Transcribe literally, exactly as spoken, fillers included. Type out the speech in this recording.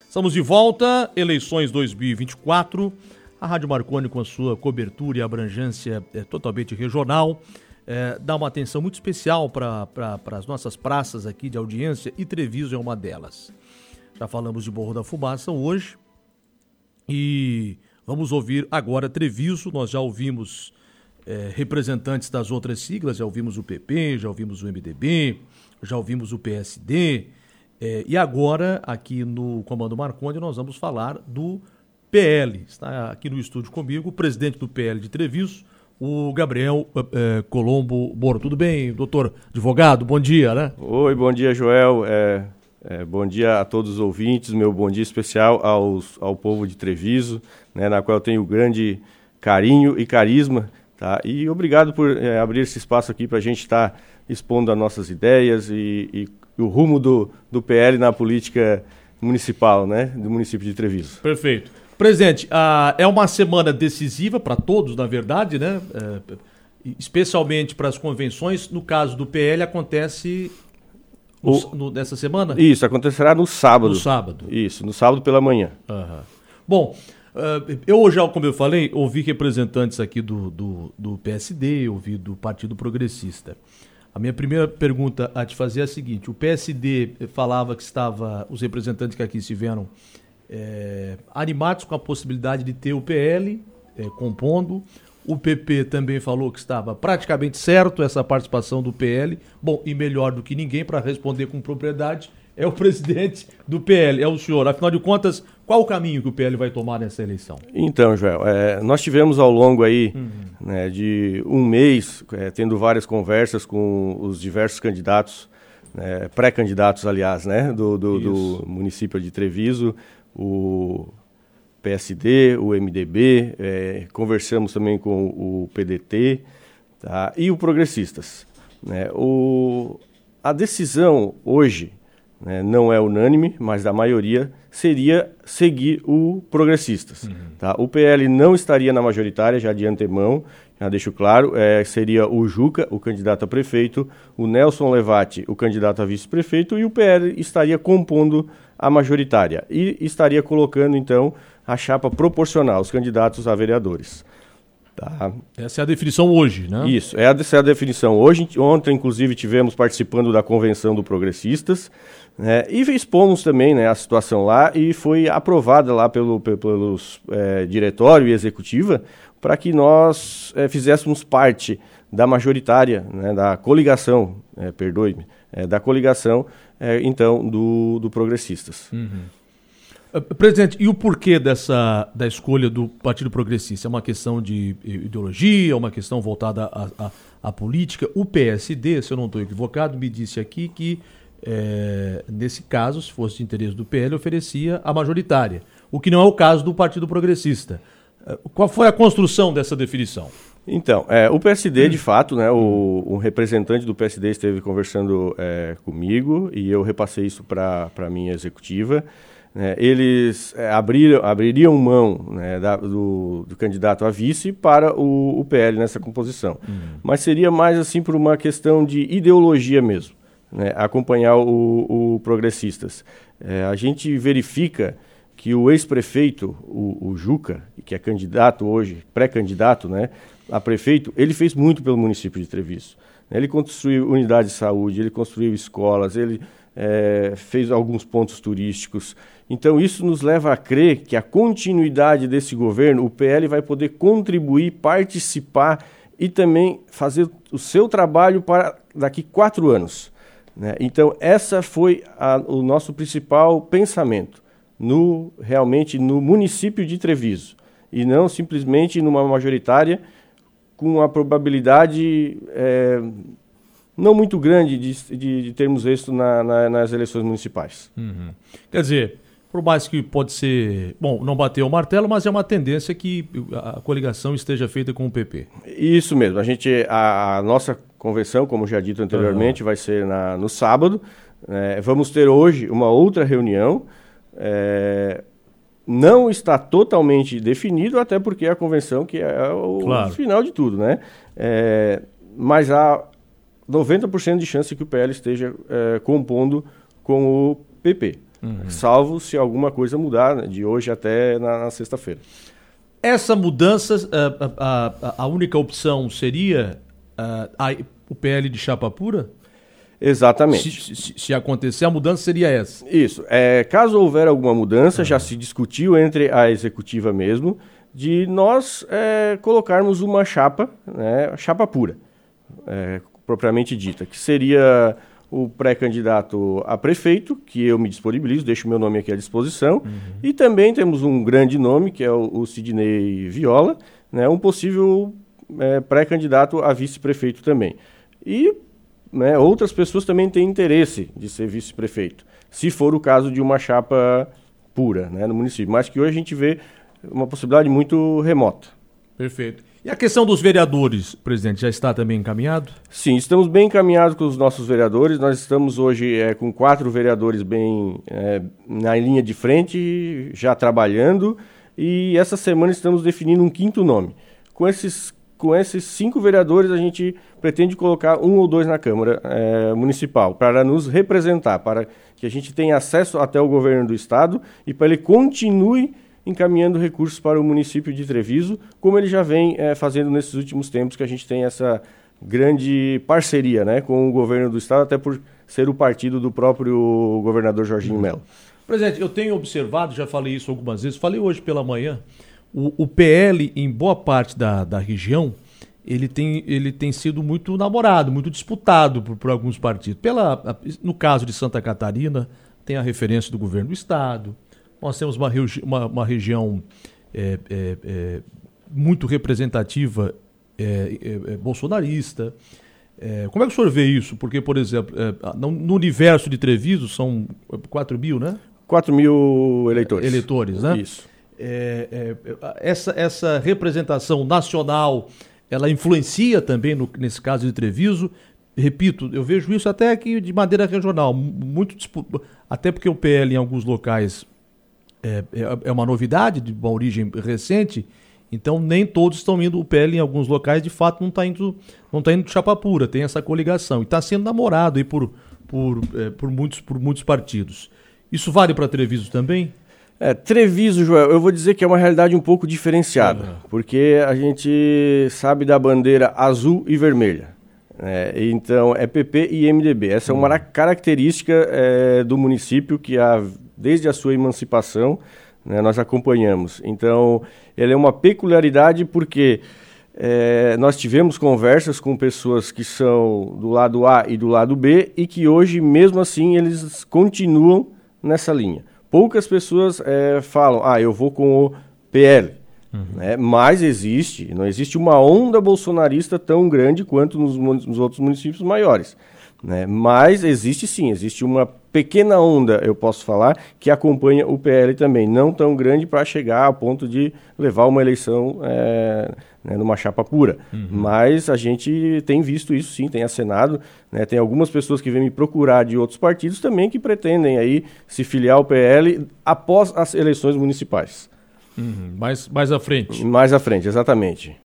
Estamos de volta, eleições dois mil e vinte e quatro, a Rádio Marconi com a sua cobertura e abrangência é, totalmente regional, é, dá uma atenção muito especial para as nossas praças aqui de audiência e Treviso é uma delas. Já falamos de Morro da Fumaça hoje e vamos ouvir agora Treviso. Nós já ouvimos é, representantes das outras siglas, já ouvimos o P P, já ouvimos o M D B, já ouvimos o P S D, é, e agora aqui no Comando Marconi nós vamos falar do P L. Está aqui no estúdio comigo o presidente do P L de Treviso, o Gabriel é, Colombo Moro. Tudo bem, doutor advogado? Bom dia, né? Oi, bom dia, Joel. É, é, bom dia a todos os ouvintes, meu bom dia especial aos, ao povo de Treviso, né, na qual eu tenho grande carinho e carisma, tá? E obrigado por é, abrir esse espaço aqui para a gente estar tá expondo as nossas ideias e, e o rumo do, do P L na política municipal, né, do município de Treviso. Perfeito. Presidente, ah, é uma semana decisiva para todos, na verdade, né? É, especialmente para as convenções. No caso do P L, acontece no, o... no, nessa semana? Isso, acontecerá no sábado. No sábado. Isso, no sábado pela manhã. Uhum. Bom, uh, eu já, como eu falei, ouvi representantes aqui do, do, do P S D, ouvi do Partido Progressista. A minha primeira pergunta a te fazer é a seguinte: o P S D falava que estava, os representantes que aqui estiveram, é, animados com a possibilidade de ter o P L é, compondo. O P P também falou que estava praticamente certo essa participação do P L. Bom, e melhor do que ninguém para responder com propriedade é o presidente do P L, é o senhor. Afinal de contas, qual o caminho que o P L vai tomar nessa eleição? Então, Joel, é, nós tivemos ao longo aí, uhum. né, de um mês, é, tendo várias conversas com os diversos candidatos, né, pré-candidatos, aliás, né, do, do, do município de Treviso, o P S D, o M D B, é, conversamos também com o P D T, tá, e o Progressistas. Né, o, a decisão hoje, né, não é unânime, mas da maioria seria seguir o Progressistas. Uhum. Tá? O P L não estaria na majoritária, já de antemão, já deixo claro, é, seria o Juca, o candidato a prefeito, o Nelson Levati, o candidato a vice-prefeito, e o P L estaria compondo a majoritária e estaria colocando, então, a chapa proporcional, os candidatos a vereadores. Tá. Essa é a definição hoje, né? Isso, é a, essa é a definição hoje. Ontem, inclusive, tivemos participando da convenção do Progressistas, né, e expomos também, né, a situação lá e foi aprovada lá pelo, pelos é, diretório e executiva para que nós é, fizéssemos parte da majoritária, né, da coligação, é, perdoe-me, é, da coligação, é, então, do, do Progressistas. Uhum. Presidente, e o porquê dessa, da escolha do Partido Progressista? É uma questão de ideologia, é uma questão voltada à, à, à política? O P S D, se eu não estou equivocado, me disse aqui que, é, nesse caso, se fosse de interesse do P L, oferecia a majoritária, o que não é o caso do Partido Progressista. Qual foi a construção dessa definição? Então, é, o P S D, de fato, né, o, um representante do P S D esteve conversando é, comigo e eu repassei isso para a minha executiva. É, eles é, abriram, abririam mão, né, da, do, do candidato a vice para o, o P L nessa composição. Uhum. Mas seria mais assim por uma questão de ideologia mesmo, né, acompanhar o, o Progressistas. É, a gente verifica que o ex-prefeito, o, o Juca, que é candidato hoje, pré-candidato, né, a prefeito, ele fez muito pelo município de Treviso. Ele construiu unidades de saúde, ele construiu escolas, ele é, fez alguns pontos turísticos. Então isso nos leva a crer que a continuidade desse governo, o P L vai poder contribuir, participar e também fazer o seu trabalho para daqui quatro anos. Né? Então essa foi a, o nosso principal pensamento, no, realmente no município de Treviso, e não simplesmente numa majoritária com a probabilidade é, não muito grande de, de, de termos êxito na, na, nas eleições municipais. Uhum. Quer dizer, por mais que pode ser... Bom, não bateu o martelo, mas é uma tendência que a coligação esteja feita com o P P. Isso mesmo. A, gente, a, a nossa convenção, como já dito anteriormente, uhum. vai ser na, no sábado. É, vamos ter hoje uma outra reunião. É, não está totalmente definido, até porque a convenção que é o claro. final de tudo, né? É, mas há noventa por cento de chance que o P L esteja é, compondo com o P P. uhum. salvo se alguma coisa mudar, né, de hoje até na, na sexta-feira. Essa mudança, a, a, a única opção seria a, a, o P L de chapa pura? Exatamente. Se, se, se acontecer, a mudança seria essa? Isso. É, caso houver alguma mudança, uhum. já se discutiu entre a executiva mesmo, de nós é, colocarmos uma chapa, né, chapa pura, é, propriamente dita, que seria o pré-candidato a prefeito, que eu me disponibilizo, deixo o meu nome aqui à disposição, uhum. e também temos um grande nome, que é o, o Sidney Viola, né, um possível é, pré-candidato a vice-prefeito também. E né, outras pessoas também têm interesse de ser vice-prefeito, se for o caso de uma chapa pura, né, no município, mas que hoje a gente vê uma possibilidade muito remota. Perfeito. E a questão dos vereadores, presidente, já está também encaminhado? Sim, estamos bem encaminhados com os nossos vereadores. Nós estamos hoje é, com quatro vereadores bem é, na linha de frente, já trabalhando, e essa semana estamos definindo um quinto nome. Com esses, com esses cinco vereadores, a gente pretende colocar um ou dois na Câmara é, Municipal, para nos representar, para que a gente tenha acesso até o governo do Estado e para ele continue encaminhando recursos para o município de Treviso, como ele já vem é, fazendo nesses últimos tempos, que a gente tem essa grande parceria, né, com o governo do estado, até por ser o partido do próprio governador Jorginho uhum. Melo. Presidente, eu tenho observado, já falei isso algumas vezes, falei hoje pela manhã, o, o P L em boa parte da, da região, ele tem, ele tem sido muito namorado, muito disputado por, por alguns partidos. Pela, no caso de Santa Catarina, tem a referência do governo do estado. Nós temos uma, regi- uma, uma região é, é, é, muito representativa é, é, é, bolsonarista. É, como é que o senhor vê isso? Porque, por exemplo, é, no, no universo de Treviso são quatro mil, né? quatro mil eleitores. Eleitores, né? Isso. É, é, essa, essa representação nacional, ela influencia também, no, nesse caso de Treviso. Repito, eu vejo isso até aqui de maneira regional, muito disputa, até porque o P L em alguns locais É, é uma novidade de uma origem recente, então nem todos estão indo, o P L em alguns locais de fato não está indo, não tá indo de chapa pura, tem essa coligação e está sendo namorado aí por, por, é, por, muitos, por muitos partidos. Isso vale para Treviso também? É, Treviso, Joel, eu vou dizer que é uma realidade um pouco diferenciada, uhum. porque a gente sabe da bandeira azul e vermelha. É, então é P P e M D B. Essa uhum. é uma característica é, do município que a desde a sua emancipação, né, nós acompanhamos. Então, ele é uma peculiaridade porque é, nós tivemos conversas com pessoas que são do lado A e do lado B e que hoje, mesmo assim, eles continuam nessa linha. Poucas pessoas é, falam, ah, eu vou com o P L. Uhum. Né, mas existe, não existe uma onda bolsonarista tão grande quanto nos, nos outros municípios maiores. Né? Mas existe sim, existe uma pequena onda, eu posso falar, que acompanha o P L também, não tão grande para chegar ao ponto de levar uma eleição é, né, numa chapa pura. Uhum. Mas a gente tem visto isso sim, tem acenado, né, tem algumas pessoas que vêm me procurar de outros partidos também que pretendem aí se filiar ao P L após as eleições municipais. Uhum. Mais, mais à frente. Mais à frente, exatamente.